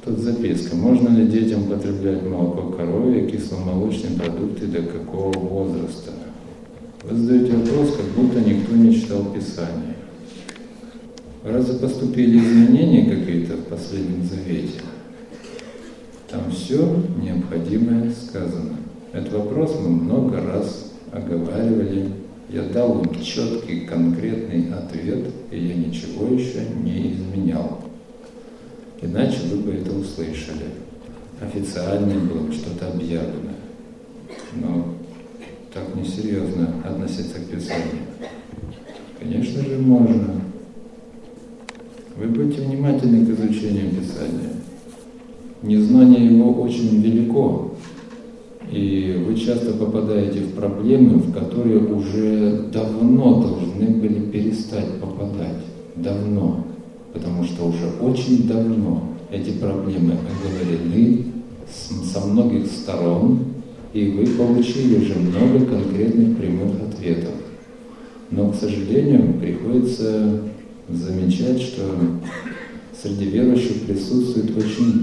Тут записка. Можно ли детям употреблять молоко коровье и кисломолочные продукты до какого возраста? Вы задаете вопрос, как будто никто не читал Писание. Разве поступили изменения какие-то в последнем завете? Там все необходимое сказано. Этот вопрос мы много раз оговаривали. Я дал им четкий, конкретный ответ, и я ничего еще не изменял. Иначе вы бы это услышали. Официально было что-то объявлено. Но так несерьезно относиться к Писанию. Конечно же, можно. Вы будьте внимательны к изучению Писания. Незнание его очень велико. И вы часто попадаете в проблемы, в которые уже давно должны были перестать попадать. Давно. Потому что уже очень давно эти проблемы оговорены со многих сторон, и вы получили уже много конкретных прямых ответов. Но, к сожалению, приходится замечать, что среди верующих присутствует очень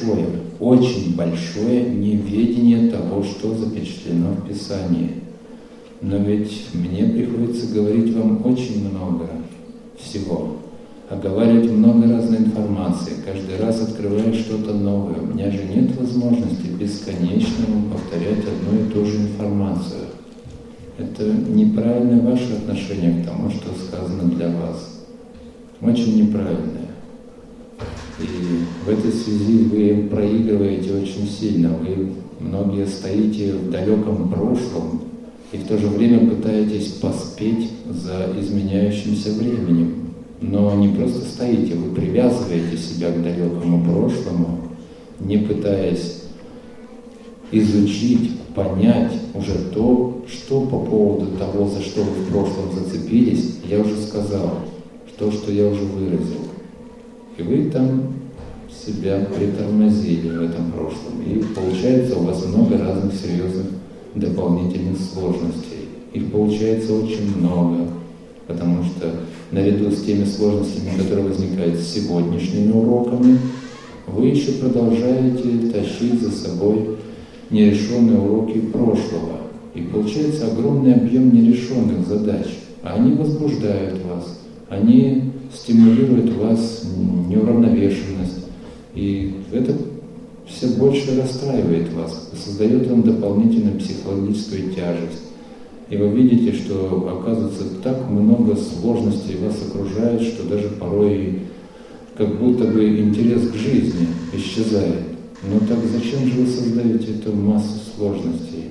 большое неведение того, что запечатлено в Писании. Но ведь мне приходится говорить вам очень много всего. Оговаривать много разной информации, каждый раз открывая что-то новое. У меня же нет возможности бесконечно повторять одну и ту же информацию. Это неправильное ваше отношение к тому, что сказано для вас. Очень неправильное. И в этой связи вы проигрываете очень сильно. Вы многие стоите в далеком прошлом и в то же время пытаетесь поспеть за изменяющимся временем. Но не просто стоите, вы привязываете себя к далекому прошлому, не пытаясь изучить, понять уже то, что по поводу того, за что вы в прошлом зацепились, я уже сказал, то, что я уже выразил. И вы там себя притормозили в этом прошлом. И получается у вас много разных серьезных дополнительных сложностей. Их получается очень много, потому что наряду с теми сложностями, которые возникают с сегодняшними уроками, вы еще продолжаете тащить за собой нерешенные уроки прошлого. И получается огромный объем нерешенных задач. А они возбуждают вас, они стимулируют у вас неуравновешенность. И это все больше расстраивает вас, создает вам дополнительную психологическую тяжесть. И вы видите, что, оказывается, так много сложностей вас окружает, что даже порой как будто бы интерес к жизни исчезает. Но так зачем же вы создаете эту массу сложностей,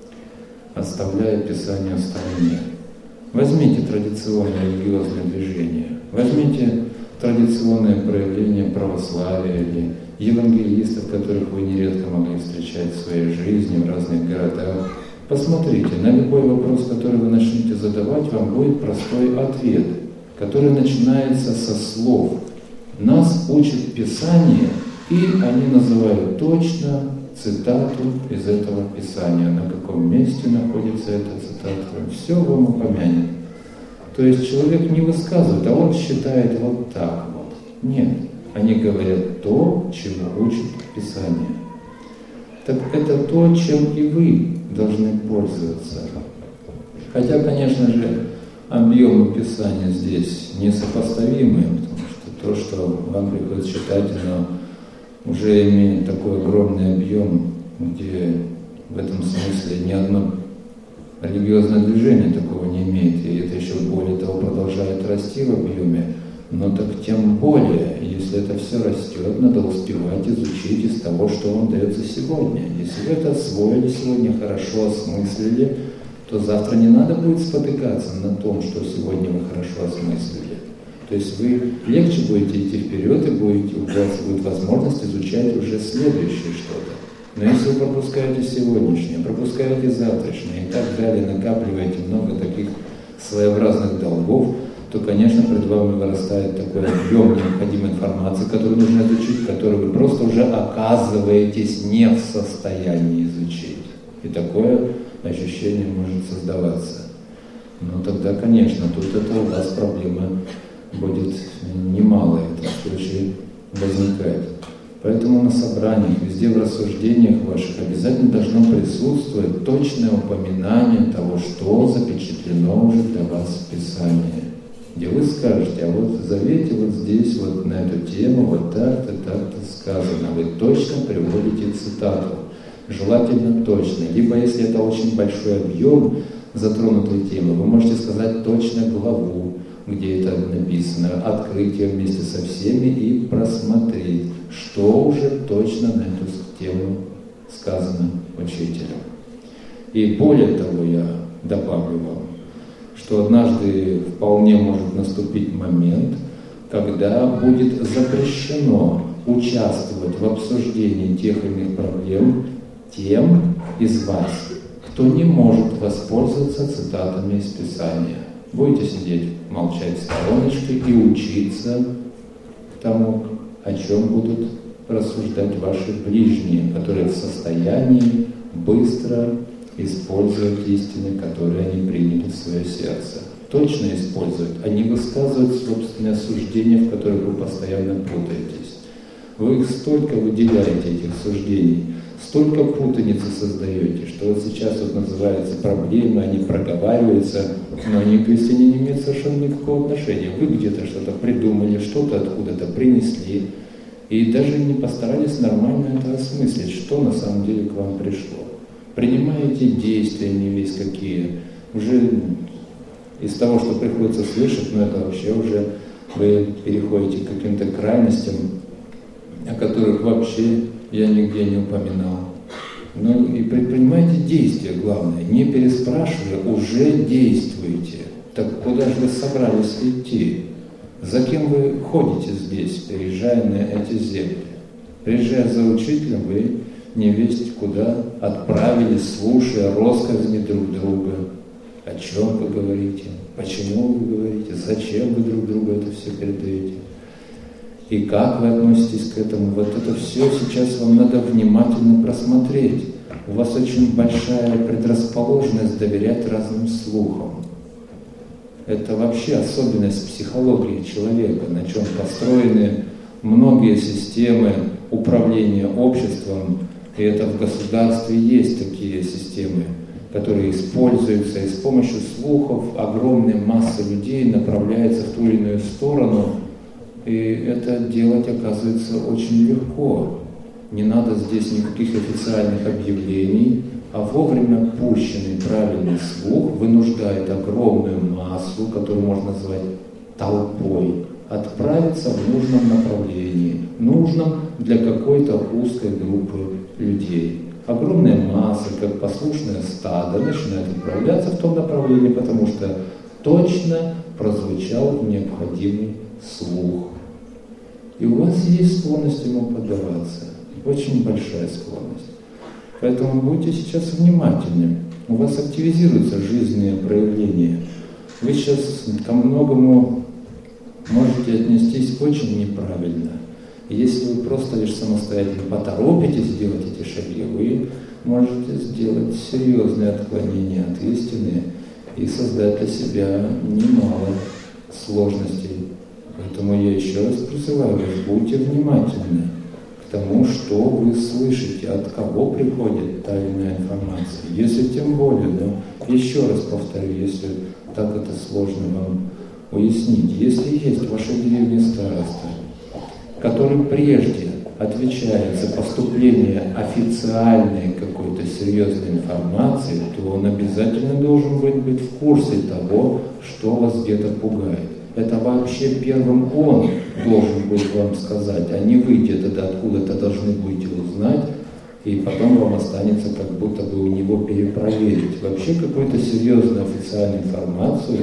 оставляя Писание в стороне? Возьмите традиционное религиозное движение, возьмите традиционное проявление православия или евангелистов, которых вы нередко могли встречать в своей жизни в разных городах. Посмотрите, на любой вопрос, который вы начнете задавать, вам будет простой ответ, который начинается со слов. Нас учит Писание, и они называют точно цитату из этого Писания. На каком месте находится эта цитата, все вам упомянет. То есть человек не высказывает, а он считает вот так вот. Нет, они говорят то, чему учит Писание. Так это то, чем и вы должны пользоваться. Хотя, конечно же, объемы Писания здесь несопоставимы, потому что то, что вам приходится читать, оно уже имеет такой огромный объем, где в этом смысле ни одно религиозное движение такого не имеет, и это еще более того продолжает расти в объеме. Но так тем более, если это все растет, надо успевать изучить из того, что вам дается сегодня. Если вы это освоили сегодня, хорошо осмыслили, то завтра не надо будет спотыкаться на том, что сегодня вы хорошо осмыслили. То есть вы легче будете идти вперед, и у вас будет возможность изучать уже следующее что-то. Но если вы пропускаете сегодняшнее, пропускаете завтрашнее и так далее, накапливаете много таких своеобразных долгов, то, конечно, перед вами вырастает такой объем необходимой информации, которую нужно изучить, которую вы просто уже оказываетесь не в состоянии изучить. И такое ощущение может создаваться. Но тогда, конечно, тут это у вас проблема будет немалая в этом случае возникает. Поэтому на собраниях, везде в рассуждениях ваших обязательно должно присутствовать точное упоминание того, что запечатлено уже для вас в Писании. Где вы скажете, а вот в Завете вот здесь вот на эту тему вот так-то сказано. Вы точно приводите цитату. Желательно точно. Либо если это очень большой объем затронутой темы, вы можете сказать точно главу, где это написано, открыть ее вместе со всеми и просмотреть, что уже точно на эту тему сказано учителем. И более того, я добавлю вам, что однажды вполне может наступить момент, когда будет запрещено участвовать в обсуждении тех или иных проблем тем из вас, кто не может воспользоваться цитатами из Писания. Будете сидеть, молчать в стороночке и учиться тому, о чем будут рассуждать ваши ближние, которые в состоянии быстро использовать истины, которые они приняли в свое сердце. Точно использовать, а не высказывать собственные суждения, в которых вы постоянно путаетесь. Вы их столько выделяете, этих суждений, столько путаницы создаете, что вот сейчас вот называются проблемы, они проговариваются, но они к истине не имеют совершенно никакого отношения. Вы где-то что-то придумали, что-то откуда-то принесли, и даже не постарались нормально это осмыслить, что на самом деле к вам пришло. Принимаете действия не весь какие, уже из того, что приходится слышать, но это вообще уже вы переходите к каким-то крайностям, о которых вообще я нигде не упоминал. Ну и предпринимайте действия, главное, не переспрашивая, уже действуйте. Так куда же вы собрались идти? За кем вы ходите здесь, приезжая на эти земли? Приезжая за учителем, вы не весть куда отправились, слушая россказни друг друга. О чем вы говорите? Почему вы говорите? Зачем вы друг другу это все передаете? И как вы относитесь к этому? Вот это все сейчас вам надо внимательно просмотреть. У вас очень большая предрасположенность доверять разным слухам. Это вообще особенность психологии человека, на чем построены многие системы управления обществом. И это в государстве есть такие системы, которые используются, и с помощью слухов огромная масса людей направляется в ту или иную сторону. И это делать оказывается очень легко. Не надо здесь никаких официальных объявлений, а вовремя пущенный правильный слух вынуждает огромную массу, которую можно назвать толпой, отправиться в нужном направлении, нужном для какой-то узкой группы людей. Огромная масса, как послушное стадо, начинает отправляться в том направлении, потому что точно прозвучал необходимый слух. И у вас есть склонность ему поддаваться, очень большая склонность. Поэтому будьте сейчас внимательны. У вас активизируются жизненные проявления. Вы сейчас ко многому можете отнестись очень неправильно. И если вы просто лишь самостоятельно поторопитесь сделать эти шаги, вы можете сделать серьезные отклонения от истины и создать для себя немало сложностей. Поэтому я еще раз призываю вас, будьте внимательны к тому, что вы слышите, от кого приходит та или иная информация. Если тем более, еще раз повторю, если так это сложно вам уяснить, если есть в вашей деревне староста, который прежде отвечает за поступление официальной какой-то серьезной информации, то он обязательно должен быть в курсе того, что вас где-то пугает. Это вообще первым он должен будет вам сказать, а не вы где-то откуда-то должны будете узнать, и потом вам останется как будто бы у него перепроверить. Вообще какую-то серьезную официальную информацию,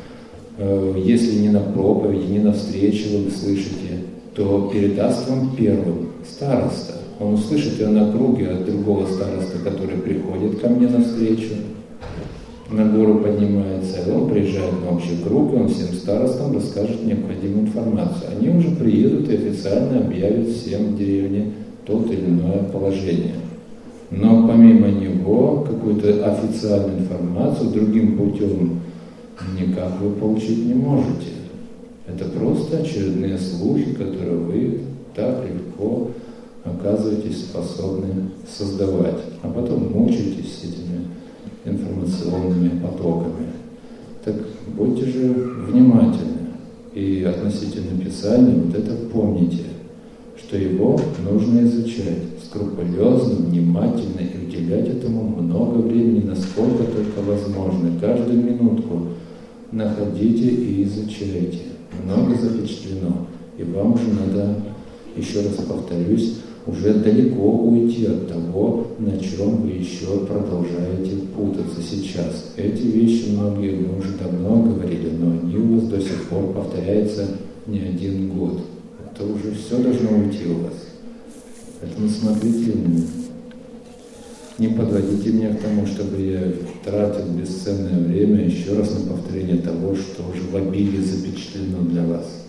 если не на проповеди, не на встрече вы слышите, то передаст вам первым староста. Он услышит ее на круге от другого староста, который приходит ко мне на встречу, на гору поднимается, и он приезжает на общий круг, и он всем старостам расскажет необходимую информацию. Они уже приедут и официально объявят всем в деревне тот или иное положение. Но помимо него какую-то официальную информацию другим путем никак вы получить не можете. Это просто очередные слухи, которые вы так легко оказываетесь способны создавать, а потом мучаетесь этими информационными потоками. Так будьте же внимательны и относительно Писания вот это помните, что его нужно изучать скрупулезно, внимательно и уделять этому много времени, насколько только возможно. Каждую минутку находите и изучайте. Много запечатлено, и вам уже надо, еще раз повторюсь, уже далеко уйти от того, на чем вы еще продолжаете путаться сейчас. Эти вещи многие мы уже давно говорили, но они у вас до сих пор повторяются не один год. Это уже все должно уйти у вас. Поэтому смотрите, не подводите меня к тому, чтобы я тратил бесценное время еще раз на повторение того, что уже в обилии запечатлено для вас.